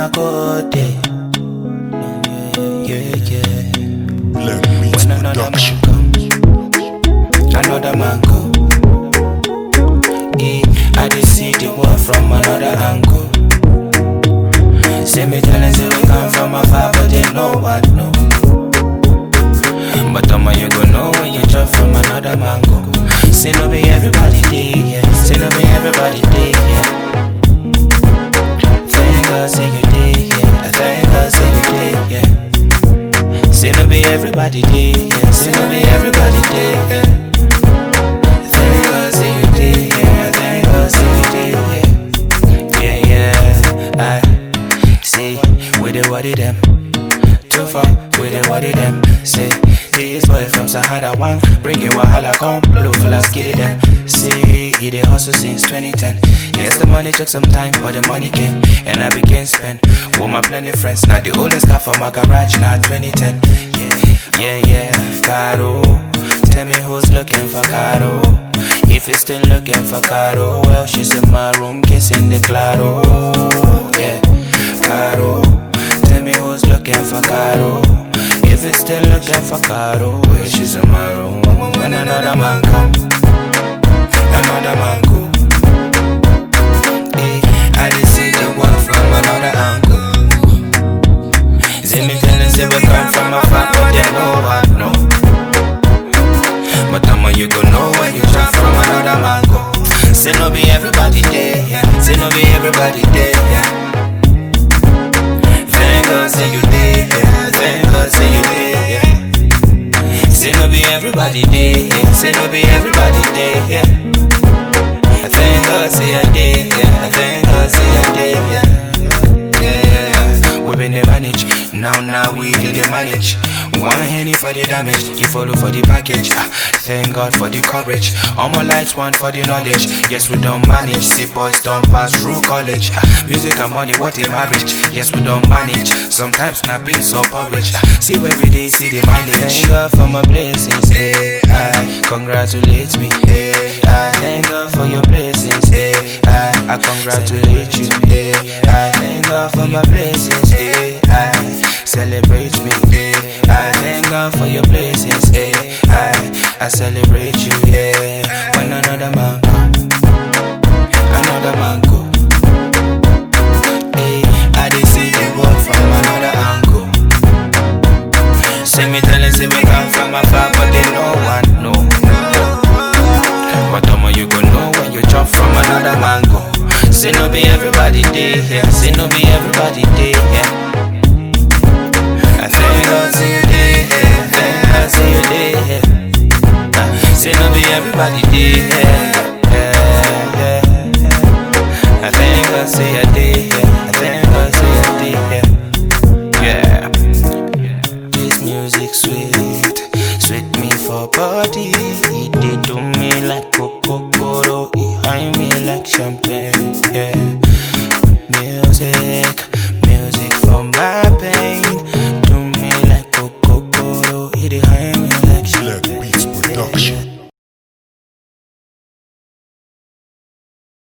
a good day. Yeah. When another man comes, another man go. I just see the world from another angle. Say me telling say we come from afar, but they know what no. But you go know when you drop from another mango. Say no be everybody day, yeah. Say no be everybody day, yeah. Thank God say you day, yeah. Thank God say you day, yeah. Say no be everybody day, yeah. Say no be everybody day, yeah. Thank God say you day, yeah. Thank God say you day, yeah. I say we dey worry them. Too far, we dey worry them. Say this boy from Sahara one, bring your wahala come, blue fellas get it them. See, he dey hustle since 2010. Yes, the money took some time, but the money came, and I began spend. With my plenty friends, now the oldest car from my garage, now 2010. Yeah, Caro. Tell me who's looking for Caro. If you're still looking for Caro, well, she's in my room kissing the claro. Yeah, Caro. Tell me who's looking for Caro. If it's still looking for Caro, well, she's in my room. When another man come, another man go. I just see the world from another angle. See me telling say we come from afar, but they know I know. But you go know when you drop from another man go. Say no be everybody there, yeah. Say no be everybody there, yeah. Thank God say you there, yeah. Thank God say you there, yeah. Say no be everybody there, yeah. Say no be everybody there, yeah. Thank God say you there, yeah. Thank God say you there, yeah. We been the manage, now we the manage. One henny for the damage, you follow for the package. Thank God for the coverage. All my lights want for the knowledge. Yes, we don't manage. See boys don't pass through college. Music and money, what a marriage. Yes, we don't manage. Sometimes not being so published. See every day, see the mileage. Thank God for my blessings, hey, I congratulate me, hey, I thank God for your blessings, hey, I congratulate you, hey, I thank God for my blessings, hey, I celebrate me, hey, I thank God for your blessings, hey, I celebrate you, yeah. When another man come, another man go, hey, I did see the world from another angle. Say me telling, say we come from afar, but they know what no. But you go know when you jump from another man go. Say no be everybody day, yeah. Say no be everybody day, yeah. I thank God say you day, yeah. Thank God say you day, yeah. Say no be everybody day, yeah. I thank God say you day.